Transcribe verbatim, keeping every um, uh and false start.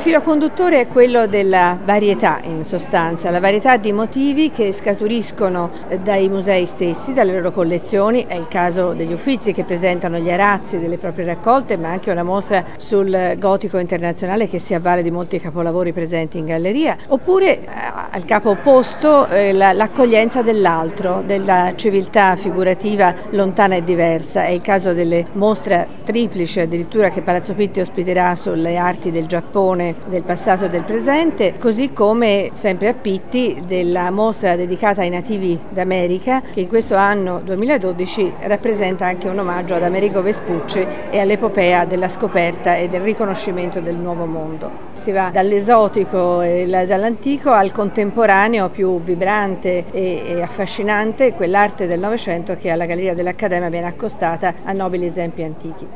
filo conduttore è quello della varietà, in sostanza, la varietà di motivi che scaturiscono dai musei stessi, dalle loro collezioni. È il caso degli Uffizi, che presentano gli arazzi delle proprie raccolte, ma anche una mostra sul gotico internazionale che si avvale di molti capolavori presenti in galleria, oppure al capo opposto eh, la, l'accoglienza dell'altro, della civiltà figurativa lontana e diversa. È il caso delle mostre triplici addirittura che Palazzo Pitti ospiterà sulle arti del Giappone, del passato e del presente, così come sempre a Pitti della mostra dedicata ai nativi d'America, che in questo anno duemiladodici rappresenta anche un omaggio ad Amerigo Vespucci e all'epopea della scoperta e del riconoscimento del nuovo mondo. Si va dall'esotico e dall'antico al contemporaneo più vibrante e, e affascinante, quell'arte del Novecento che alla Galleria dell'Accademia viene accostata a nobili esempi antichi.